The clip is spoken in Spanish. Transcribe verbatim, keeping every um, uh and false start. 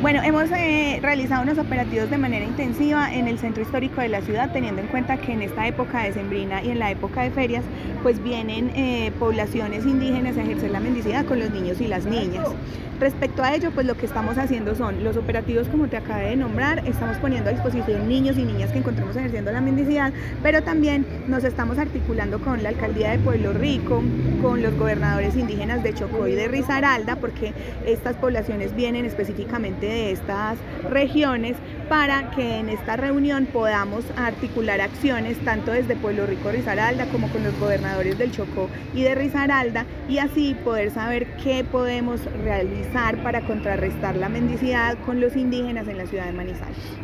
Bueno, hemos eh, realizado unos operativos de manera intensiva en el centro histórico de la ciudad, teniendo en cuenta que en esta época decembrina y en la época de ferias, pues vienen eh, poblaciones indígenas a ejercer la mendicidad con los niños y las niñas. Respecto a ello, pues lo que estamos haciendo son los operativos como te acabé de nombrar, estamos poniendo a disposición niños y niñas que encontremos ejerciendo la mendicidad, pero también nos estamos articulando con la alcaldía de Pueblo Rico, con los gobernadores indígenas de Chocó y de Risaralda, porque estas poblaciones vienen específicamente de estas regiones, para que en esta reunión podamos articular acciones tanto desde Pueblo Rico, Risaralda, como con los gobernadores del Chocó y de Risaralda, y así poder saber qué podemos realizar para contrarrestar la mendicidad con los indígenas en la ciudad de Manizales.